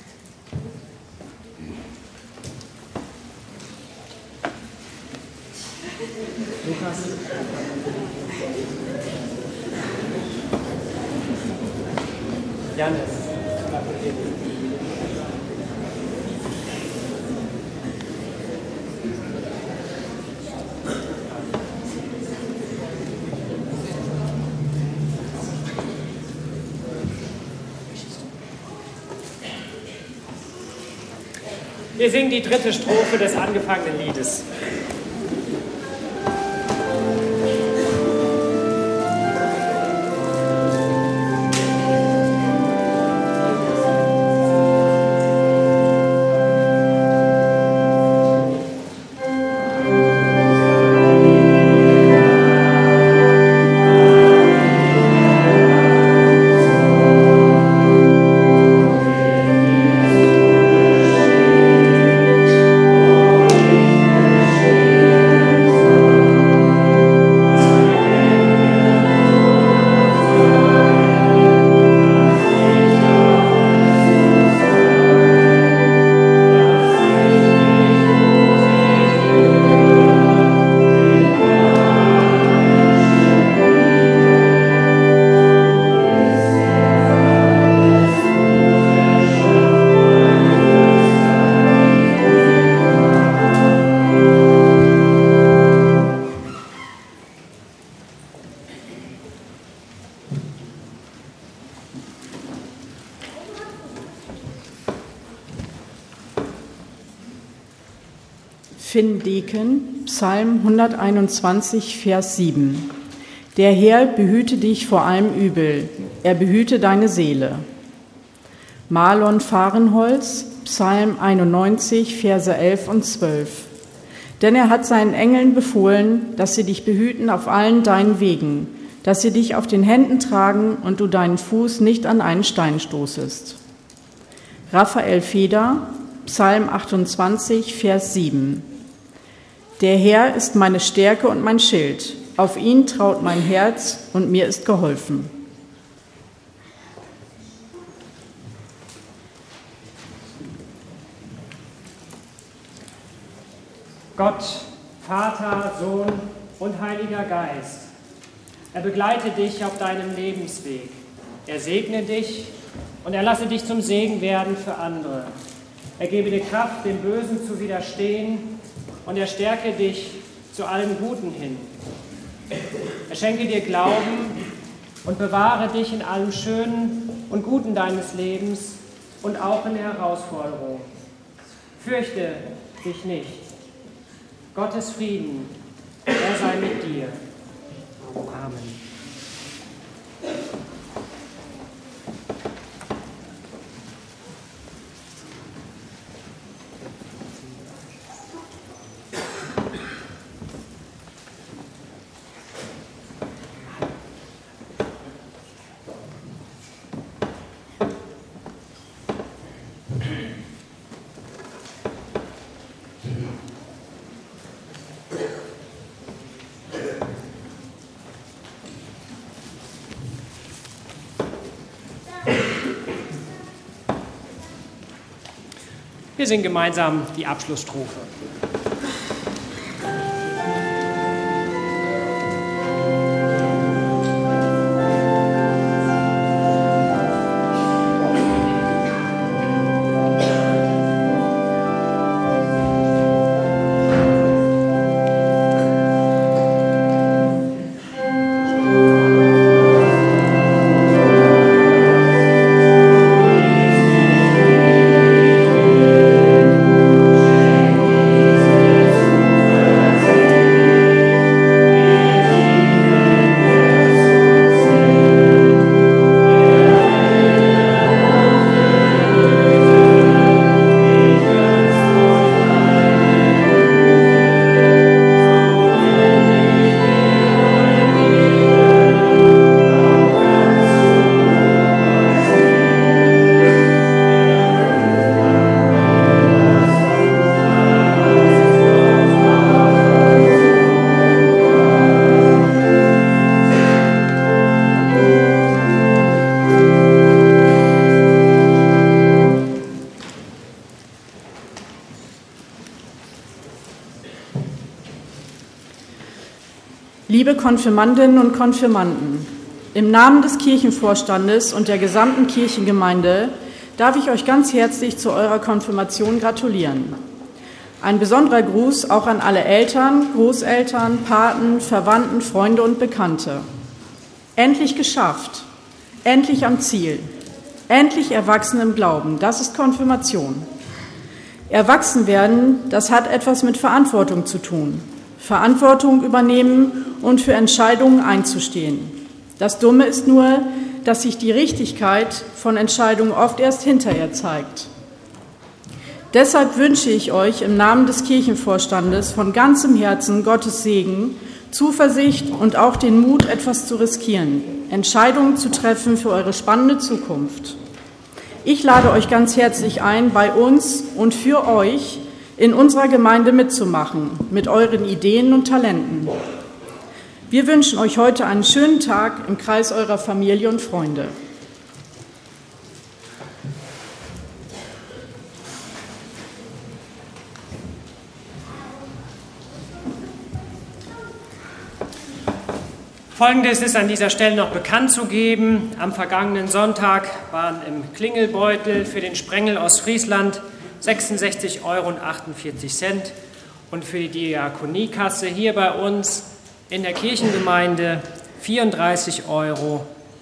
Lukas. Jannis. Wir singen die dritte Strophe des angefangenen Liedes. Finn Deken, Psalm 121, Vers 7. Der Herr behüte dich vor allem Übel, er behüte deine Seele. Marlon Fahrenholz, Psalm 91, Verse 11 und 12. Denn er hat seinen Engeln befohlen, dass sie dich behüten auf allen deinen Wegen. dass sie dich auf den Händen tragen und du deinen Fuß nicht an einen Stein stoßest. Raphael Feder, Psalm 28, Vers 7. Der Herr ist meine Stärke und mein Schild. Auf ihn traut mein Herz und mir ist geholfen. Gott, Vater, Sohn und Heiliger Geist, er begleite dich auf deinem Lebensweg. Er segne dich und er lasse dich zum Segen werden für andere. Er gebe dir Kraft, dem Bösen zu widerstehen und er stärke dich zu allem Guten hin. Er schenke dir Glauben und bewahre dich in allem Schönen und Guten deines Lebens und auch in der Herausforderung. Fürchte dich nicht. Gottes Frieden, er sei mit dir. Amen. Wir singen gemeinsam die Abschlussstrophe. Liebe Konfirmandinnen und Konfirmanden, im Namen des Kirchenvorstandes und der gesamten Kirchengemeinde darf ich euch ganz herzlich zu eurer Konfirmation gratulieren. Ein besonderer Gruß auch an alle Eltern, Großeltern, Paten, Verwandten, Freunde und Bekannte. Endlich geschafft, endlich am Ziel, endlich erwachsen im Glauben, das ist Konfirmation. Erwachsen werden, das hat etwas mit Verantwortung zu tun. Verantwortung übernehmen und für Entscheidungen einzustehen. Das Dumme ist nur, dass sich die Richtigkeit von Entscheidungen oft erst hinterher zeigt. Deshalb wünsche ich euch im Namen des Kirchenvorstandes von ganzem Herzen Gottes Segen, Zuversicht und auch den Mut, etwas zu riskieren, Entscheidungen zu treffen für eure spannende Zukunft. Ich lade euch ganz herzlich ein, bei uns und für euch in unserer Gemeinde mitzumachen, mit euren Ideen und Talenten. Wir wünschen euch heute einen schönen Tag im Kreis eurer Familie und Freunde. Folgendes ist an dieser Stelle noch bekannt zu geben. Am vergangenen Sonntag waren im Klingelbeutel für den Sprengel Ostfriesland 66,48 € und für die Diakoniekasse hier bei uns in der Kirchengemeinde 34,83 €.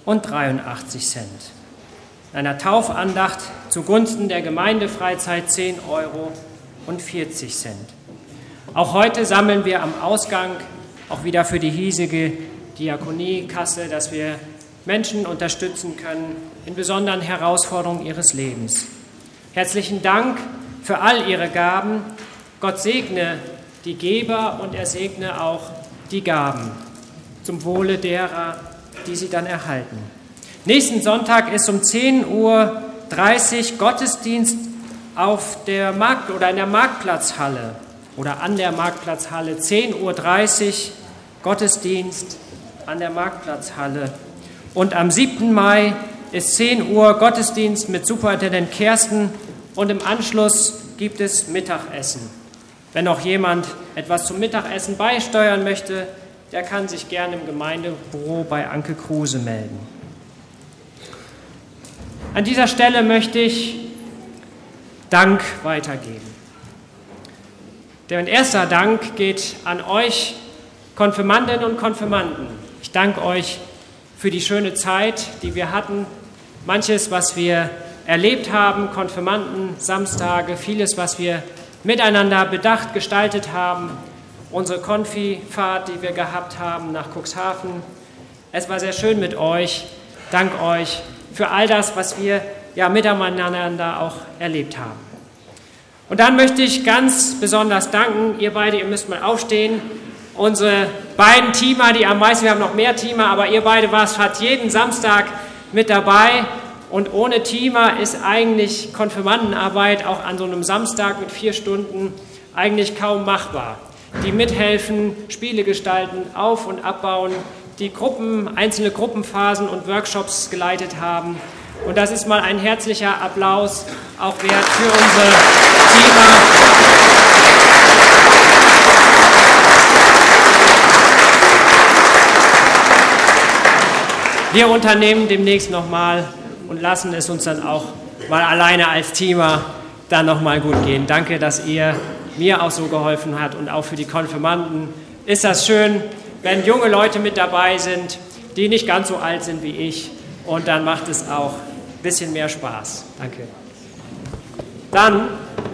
In einer Taufandacht zugunsten der Gemeindefreizeit 10,40 €. Auch heute sammeln wir am Ausgang auch wieder für die hiesige Diakoniekasse, dass wir Menschen unterstützen können in besonderen Herausforderungen ihres Lebens. Herzlichen Dank für all Ihre Gaben. Gott segne die Geber und er segne auch die Gaben zum Wohle derer, die sie dann erhalten. Nächsten Sonntag ist um 10:30 Uhr Gottesdienst auf der in der Marktplatzhalle oder an der Marktplatzhalle. 10:30 Uhr Gottesdienst an der Marktplatzhalle. Und am 7. Mai ist 10 Uhr Gottesdienst mit Superintendent Kersten und im Anschluss gibt es Mittagessen. Wenn noch jemand etwas zum Mittagessen beisteuern möchte, der kann sich gerne im Gemeindebüro bei Anke Kruse melden. An dieser Stelle möchte ich Dank weitergeben. Der erste Dank geht an euch, Konfirmandinnen und Konfirmanden. Ich danke euch für die schöne Zeit, die wir hatten. Manches, was wir erlebt haben, Konfirmanden, Samstage, vieles, was wir miteinander bedacht gestaltet haben. Unsere Konfifahrt, die wir gehabt haben nach Cuxhaven. Es war sehr schön mit euch. Dank euch für all das, was wir miteinander auch erlebt haben. Und dann möchte ich ganz besonders danken, ihr beide, ihr müsst mal aufstehen, unsere beiden Teamer, die am meisten, wir haben noch mehr Teamer, aber ihr beide wart fast jeden Samstag mit dabei. Und ohne Teamer ist eigentlich Konfirmandenarbeit auch an so einem Samstag mit 4 Stunden eigentlich kaum machbar. Die mithelfen, Spiele gestalten, auf- und abbauen, die einzelne Gruppenphasen und Workshops geleitet haben. Und das ist mal ein herzlicher Applaus auch wert für unsere Teamer. Wir unternehmen demnächst nochmal und lassen es uns dann auch mal alleine als Teamer dann nochmal gut gehen. Danke, dass ihr mir auch so geholfen habt und auch für die Konfirmanden ist das schön, wenn junge Leute mit dabei sind, die nicht ganz so alt sind wie ich und dann macht es auch ein bisschen mehr Spaß. Danke. Dann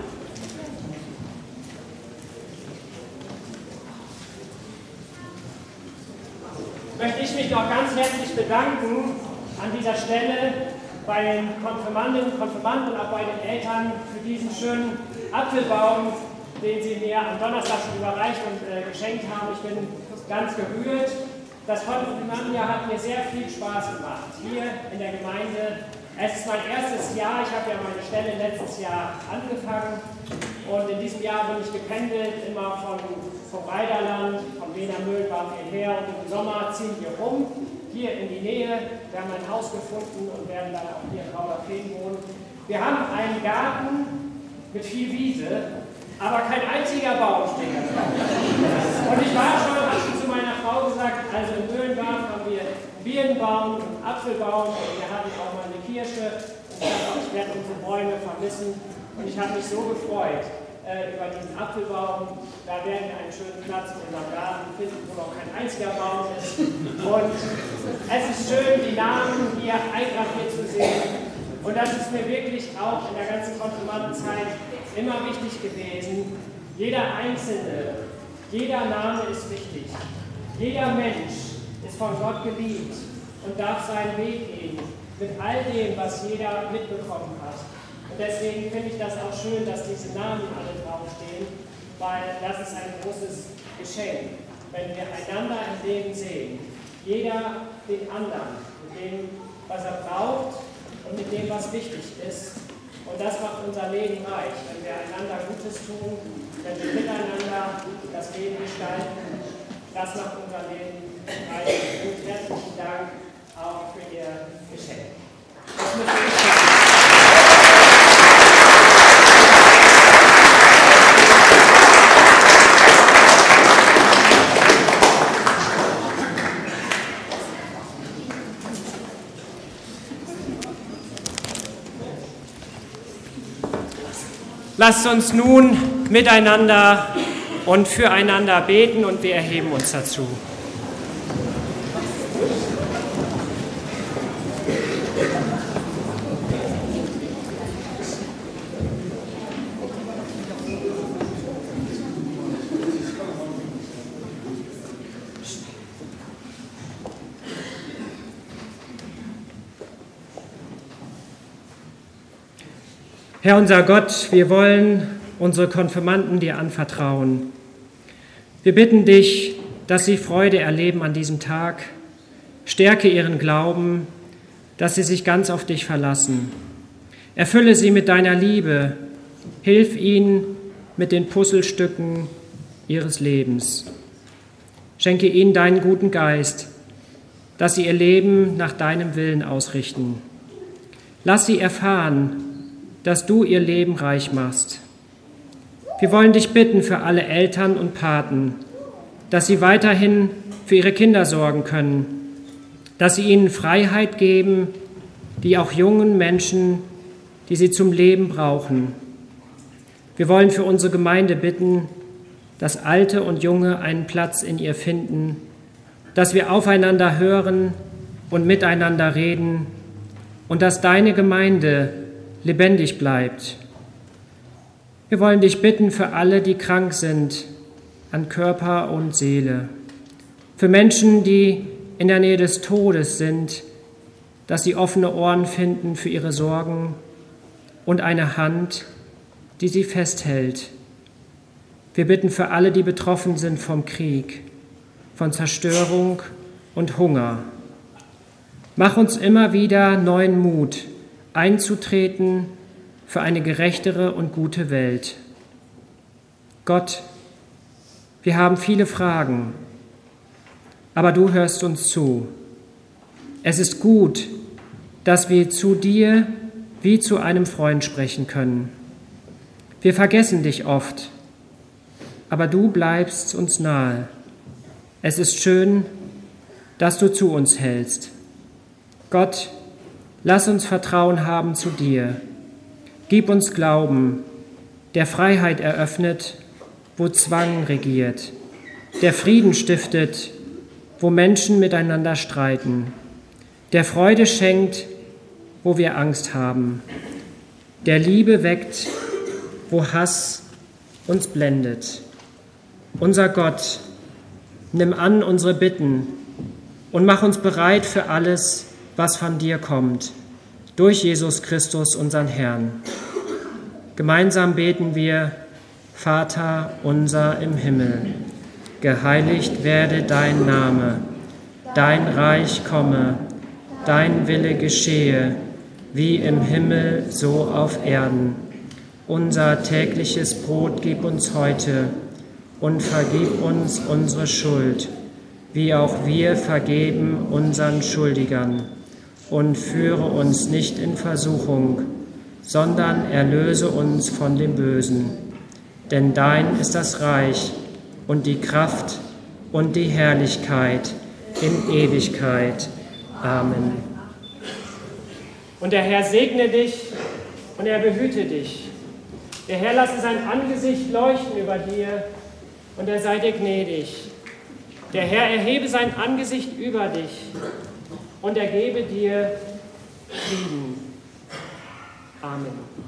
möchte ich mich noch ganz herzlich bedanken an dieser Stelle bei den Konfirmandinnen und Konfirmanden und auch bei den Eltern für diesen schönen Apfelbaum, den sie mir am Donnerstag schon überreicht und geschenkt haben. Ich bin ganz gerührt. Das Konfirmandenjahr hat mir sehr viel Spaß gemacht hier in der Gemeinde. Es ist mein erstes Jahr. Ich habe ja meine Stelle letztes Jahr angefangen und in diesem Jahr bin ich gependelt, immer vom Reiderland, von Wienermühlbach hierher und im Sommer ziehen wir hier in die Nähe. Wir haben ein Haus gefunden und werden dann auch hier in Rauderfehn wohnen. Wir haben einen Garten mit viel Wiese, aber kein einziger Baum steht da drauf. Und ich habe schon zu meiner Frau gesagt, also in Mühlenbach haben wir einen Birnenbaum, einen Apfelbaum und wir hatten auch mal eine Kirsche. Und ich werde unsere Bäume vermissen. Und ich habe mich so gefreut über diesen Apfelbaum. Da werden wir einen schönen Platz in unserem Garten finden, wo noch kein einziger Baum ist. Und es ist schön, die Namen hier eingraviert zu sehen. Und das ist mir wirklich auch in der ganzen Konfirmandenzeit immer wichtig gewesen. Jeder Einzelne, jeder Name ist wichtig. Jeder Mensch ist von Gott geliebt und darf seinen Weg gehen mit all dem, was jeder mitbekommen hat. Und deswegen finde ich das auch schön, dass diese Namen alle draufstehen, weil das ist ein großes Geschenk, wenn wir einander im Leben sehen. Jeder den anderen, mit dem, was er braucht und mit dem, was wichtig ist. Und das macht unser Leben reich, wenn wir einander Gutes tun, wenn wir miteinander das Leben gestalten. Das macht unser Leben reich. Und herzlichen Dank auch für Ihr Geschenk. Das möchte ich sagen. Lasst uns nun miteinander und füreinander beten und wir erheben uns dazu. Herr unser Gott, wir wollen unsere Konfirmanden dir anvertrauen. Wir bitten dich, dass sie Freude erleben an diesem Tag. Stärke ihren Glauben, dass sie sich ganz auf dich verlassen. Erfülle sie mit deiner Liebe. Hilf ihnen mit den Puzzlestücken ihres Lebens. Schenke ihnen deinen guten Geist, dass sie ihr Leben nach deinem Willen ausrichten. Lass sie erfahren, dass du ihr Leben reich machst. Wir wollen dich bitten für alle Eltern und Paten, dass sie weiterhin für ihre Kinder sorgen können, dass sie ihnen Freiheit geben, die auch jungen Menschen, die sie zum Leben brauchen. Wir wollen für unsere Gemeinde bitten, dass Alte und Junge einen Platz in ihr finden, dass wir aufeinander hören und miteinander reden und dass deine Gemeinde lebendig bleibt. Wir wollen dich bitten für alle, die krank sind, an Körper und Seele, für Menschen, die in der Nähe des Todes sind, dass sie offene Ohren finden für ihre Sorgen und eine Hand, die sie festhält. Wir bitten für alle, die betroffen sind vom Krieg, von Zerstörung und Hunger. Mach uns immer wieder neuen Mut, einzutreten für eine gerechtere und gute Welt. Gott, wir haben viele Fragen, aber du hörst uns zu. Es ist gut, dass wir zu dir wie zu einem Freund sprechen können. Wir vergessen dich oft, aber du bleibst uns nahe. Es ist schön, dass du zu uns hältst. Gott, lass uns Vertrauen haben zu dir. Gib uns Glauben, der Freiheit eröffnet, wo Zwang regiert, der Frieden stiftet, wo Menschen miteinander streiten, der Freude schenkt, wo wir Angst haben, der Liebe weckt, wo Hass uns blendet. Unser Gott, nimm an unsere Bitten und mach uns bereit für alles, was von dir kommt, durch Jesus Christus, unseren Herrn. Gemeinsam beten wir: Vater unser im Himmel, geheiligt werde dein Name, dein Reich komme, dein Wille geschehe, wie im Himmel so auf Erden. Unser tägliches Brot gib uns heute und vergib uns unsere Schuld, wie auch wir vergeben unseren Schuldigern. Und führe uns nicht in Versuchung, sondern erlöse uns von dem Bösen. Denn dein ist das Reich und die Kraft und die Herrlichkeit in Ewigkeit. Amen. Und der Herr segne dich und er behüte dich. Der Herr lasse sein Angesicht leuchten über dir und er sei dir gnädig. Der Herr erhebe sein Angesicht über dich und er gebe dir Frieden. Amen.